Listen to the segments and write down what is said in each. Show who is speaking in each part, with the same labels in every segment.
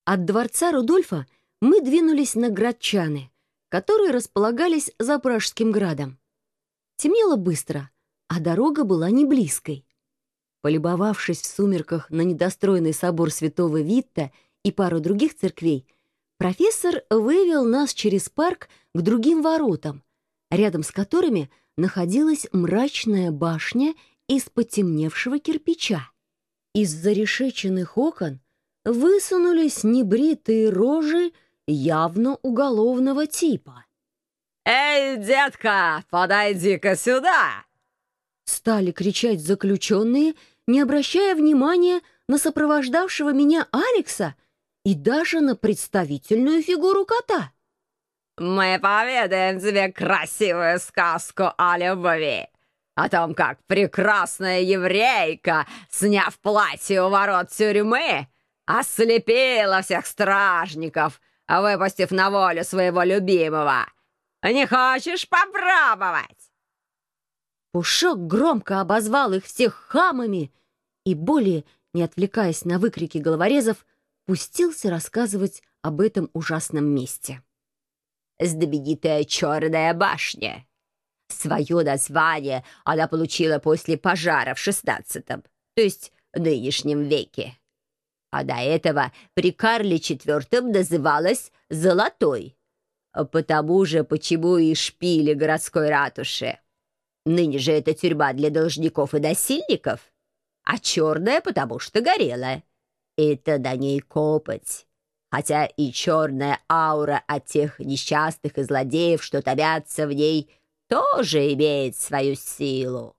Speaker 1: От дворца Рудольфа мы двинулись на Градчаны, которые располагались за Пражским градом. Темнело быстро, а дорога была не близкой. Полюбовавшись в сумерках на недостроенный собор святого Витта и пару других церквей, профессор вывел нас через парк к другим воротам, рядом с которыми находилась мрачная башня из потемневшего кирпича. Из зарешеченных окон высунулись небритые рожи явно уголовного типа.
Speaker 2: «Эй, детка, подойди-ка сюда!»
Speaker 1: Стали кричать заключенные, не обращая внимания на сопровождавшего меня Алекса и даже на представительную фигуру кота.
Speaker 2: «Мы поведаем тебе красивую сказку о любви, о том, как прекрасная еврейка, сняв платье у ворот тюрьмы, ослепила всех стражников, выпустив на волю своего любимого. Не хочешь попробовать?»
Speaker 1: Пушок громко обозвал их всех хамами и, более не отвлекаясь на выкрики головорезов, пустился рассказывать об этом ужасном месте.
Speaker 2: Знаменитая Черная башня. Свое название она получила после пожара в XVI, то есть нынешнем веке. А до этого при Карле IV называлась Золотой, потому же, почему и шпили городской ратуши. Ныне же это тюрьма для должников и насильников, а черная, потому что горела. Это на ней копоть. Хотя и черная аура от тех несчастных и злодеев, что томятся в ней, тоже имеет свою силу.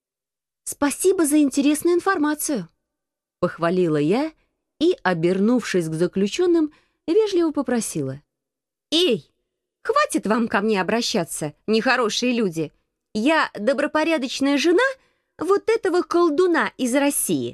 Speaker 1: «Спасибо за интересную информацию», — похвалила я и, обернувшись к заключенным, вежливо попросила. «Эй, хватит вам ко мне обращаться, нехорошие люди. Я добропорядочная жена вот этого колдуна из России».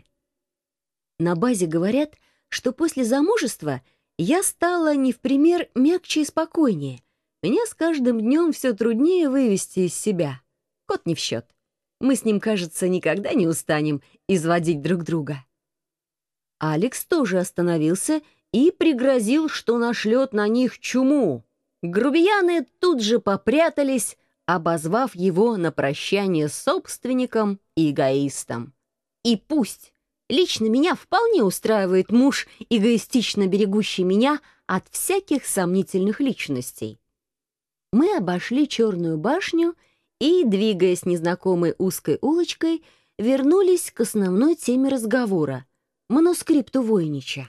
Speaker 1: На базе говорят, что после замужества я стала не в пример мягче и спокойнее. Меня с каждым днем все труднее вывести из себя. Кот не в счет. Мы с ним, кажется, никогда не устанем изводить друг друга. Алекс тоже остановился и пригрозил, что нашлет на них чуму. Грубияны тут же попрятались, обозвав его на прощание собственником и эгоистом. И пусть лично меня вполне устраивает муж, эгоистично берегущий меня от всяких сомнительных личностей. Мы обошли Черную башню и, двигаясь незнакомой узкой улочкой, вернулись к основной теме разговора — манускрипту Войнича.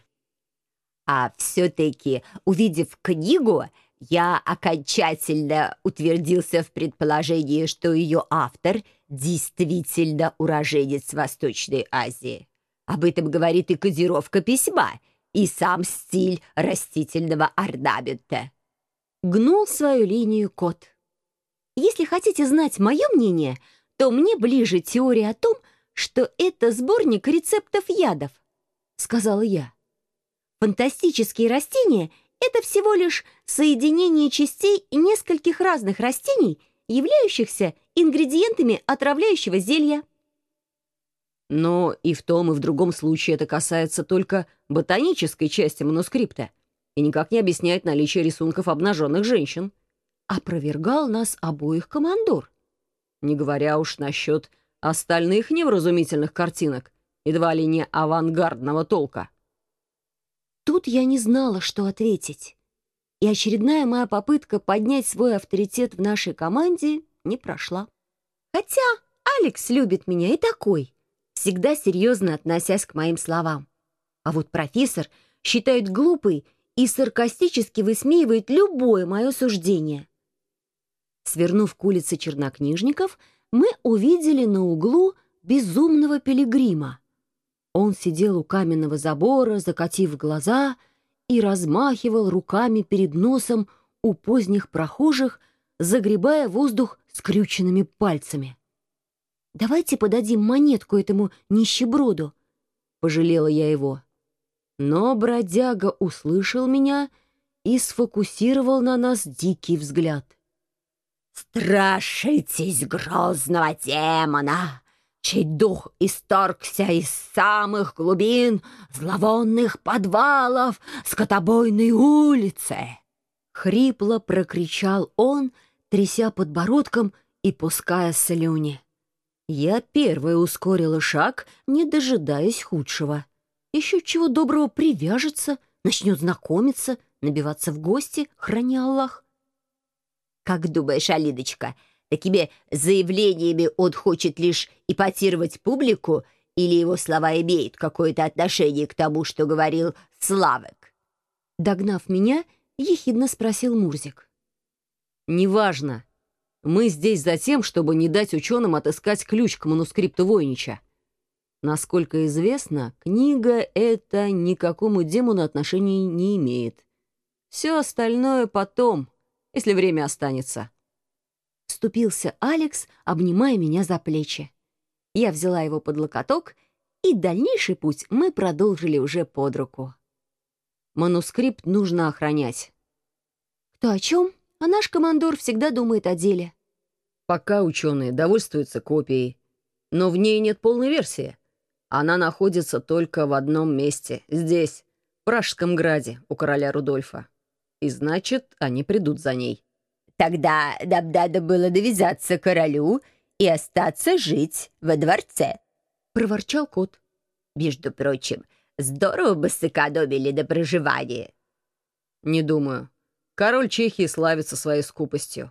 Speaker 2: А все-таки, увидев книгу, я окончательно утвердился в предположении, что ее автор действительно уроженец Восточной Азии. Об этом говорит и кодировка письма, и сам стиль растительного орнамента.
Speaker 1: Гнул свою линию кот. Если хотите знать мое мнение, то мне ближе теория о том, что это сборник рецептов ядов, сказала я. Фантастические растения — это всего лишь соединение частей нескольких разных растений, являющихся ингредиентами отравляющего зелья.
Speaker 3: Но и в том, и в другом случае это касается только ботанической части манускрипта и никак не объясняет наличие рисунков обнаженных женщин.
Speaker 1: Опровергал нас обоих командор.
Speaker 3: Не говоря уж насчет остальных невразумительных картинок, едва ли не авангардного толка.
Speaker 1: Тут я не знала, что ответить. И очередная моя попытка поднять свой авторитет в нашей команде не прошла. Хотя Алекс любит меня и такой, всегда серьезно относясь к моим словам. А вот профессор считает глупой и саркастически высмеивает любое мое суждение. Свернув к улице Чернокнижников, мы увидели на углу безумного пилигрима. Он сидел у каменного забора, закатив глаза, и размахивал руками перед носом у поздних прохожих, загребая воздух скрюченными пальцами. «Давайте подадим монетку этому нищеброду», — пожалела я его. Но бродяга услышал меня и сфокусировал на нас дикий взгляд.
Speaker 2: «Страшитесь грозного демона! чей дух исторгся из самых глубин зловонных подвалов скотобойной улицы!»
Speaker 1: Хрипло прокричал он, тряся подбородком и пуская слюни. Я первая ускорила шаг, не дожидаясь худшего. Еще чего доброго привяжется, начнет знакомиться, набиваться в гости, храни Аллах.
Speaker 2: «Как думаешь, Алидочка, такими заявлениями он хочет лишь эпатировать публику, или его слова имеют какое-то отношение к тому, что говорил Славек?»
Speaker 1: Догнав меня, ехидно спросил Мурзик.
Speaker 3: «Неважно. Мы здесь за тем, чтобы не дать ученым отыскать ключ к манускрипту Войнича. Насколько известно, книга эта ни к какому демону отношения не имеет. Все остальное потом, если время останется».
Speaker 1: Вступился Алекс, обнимая меня за плечи. Я взяла его под локоток, и дальнейший путь мы продолжили уже под руку.
Speaker 3: Манускрипт нужно охранять.
Speaker 1: Кто о чем, а наш командор всегда думает о деле.
Speaker 3: Пока ученые довольствуются копией, но в ней нет полной версии. Она находится только в одном месте, здесь, в Пражском граде, у короля Рудольфа. И значит, они придут за ней.
Speaker 2: «Тогда нам надо было навязаться королю и остаться жить во дворце»,
Speaker 1: — проворчал кот.
Speaker 2: «Между прочим, здорово бы сэкономили на проживании».
Speaker 3: «Не думаю. Король Чехии славится своей скупостью».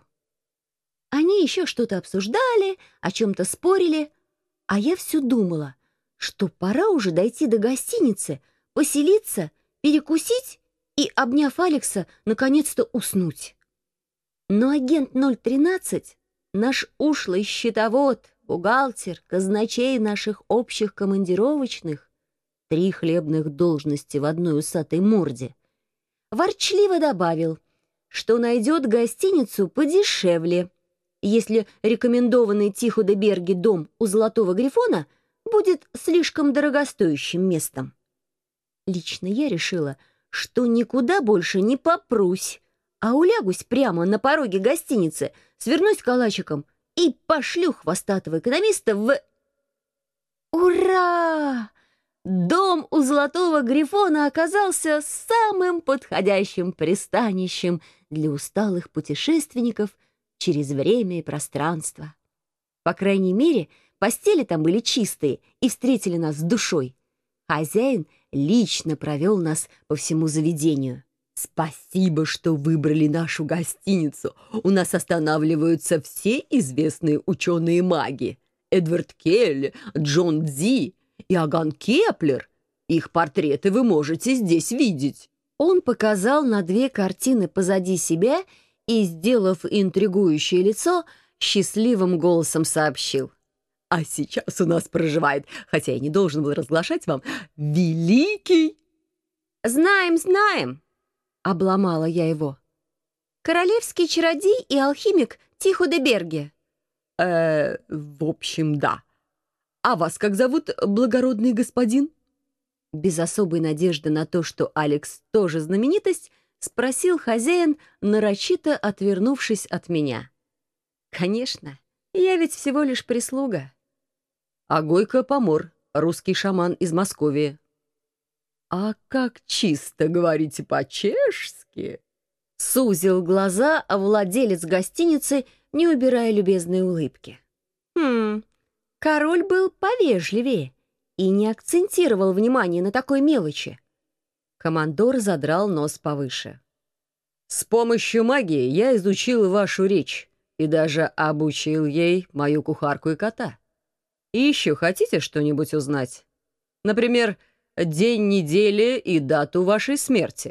Speaker 1: Они еще что-то обсуждали, о чем-то спорили, а я все думала, что пора уже дойти до гостиницы, поселиться, перекусить и, обняв Алекса, наконец-то уснуть. Но агент 013, наш ушлый счетовод, бухгалтер, казначей наших общих командировочных, 3 хлебных должности в одной усатой морде, ворчливо добавил, что найдет гостиницу подешевле, если рекомендованный Тихо-де-Берге дом у Золотого Грифона будет слишком дорогостоящим местом. Лично я решила, что никуда больше не попрусь, а улягусь прямо на пороге гостиницы, свернусь калачиком и пошлю хвостатого экономиста в... Ура! Дом у Золотого Грифона оказался самым подходящим пристанищем для усталых путешественников через время и пространство. По крайней мере, постели там были чистые и встретили нас с душой. Хозяин лично провел нас по всему заведению. «Спасибо, что выбрали нашу гостиницу. У нас останавливаются все известные ученые-маги. Эдвард Келли, Джон Дзи, Иоганн Кеплер. Их портреты вы можете здесь видеть». Он показал на 2 картины позади себя и, сделав интригующее лицо, счастливым голосом сообщил: «А сейчас у нас проживает, хотя я не должен был разглашать вам, великий...» «Знаем, знаем», — обломала я его. «Королевский чародей и алхимик Тихо-де-Берге». В общем, да. А вас как зовут, благородный господин?» Без особой надежды на то, что Алекс тоже знаменитость, спросил хозяин, нарочито отвернувшись от меня. «Конечно, я ведь всего лишь прислуга». «Агойко Помор, русский шаман из Московии». «А как чисто говорите по-чешски?» Сузил глаза владелец гостиницы, не убирая любезной улыбки. Король был повежливее и не акцентировал внимание на такой мелочи. Командор задрал нос повыше. «С помощью магии я изучил вашу речь и даже обучил ей мою кухарку и кота. И еще хотите что-нибудь узнать? Например, день недели и дату вашей смерти?»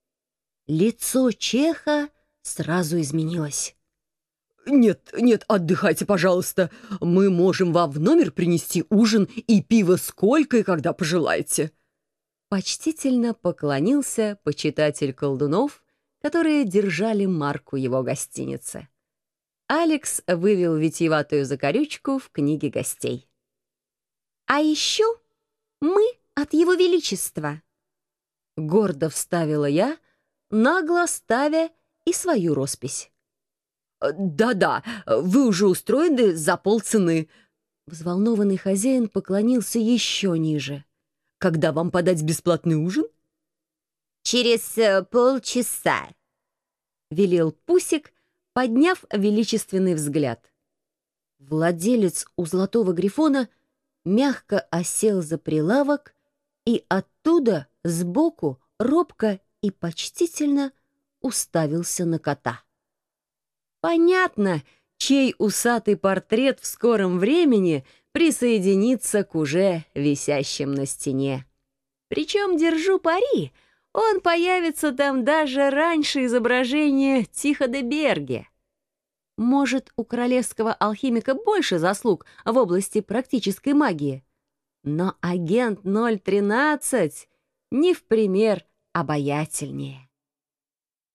Speaker 1: Лицо чеха сразу изменилось. «Нет, нет, отдыхайте, пожалуйста. Мы можем вам в номер принести ужин и пиво сколько и когда пожелаете». Почтительно поклонился почитатель колдунов, которые держали марку его гостиницы. Алекс вывел витиеватую закорючку в книге гостей. «А еще мы от его величества», — гордо вставила я, нагло ставя и свою роспись. «Да-да, вы уже устроены за полцены. Взволнованный хозяин поклонился еще ниже. «Когда вам подать бесплатный ужин?»
Speaker 2: «Через полчаса»,
Speaker 1: — велел Пусик, подняв величественный взгляд. Владелец у Золотого Грифона мягко осел за прилавок и оттуда сбоку робко и почтительно уставился на кота. Понятно, чей усатый портрет в скором времени присоединится к уже висящим на стене. Причем, держу пари, он появится там даже раньше изображения Тихо де Берге. Может, у королевского алхимика больше заслуг в области практической магии, но агент 013 не в пример обаятельнее.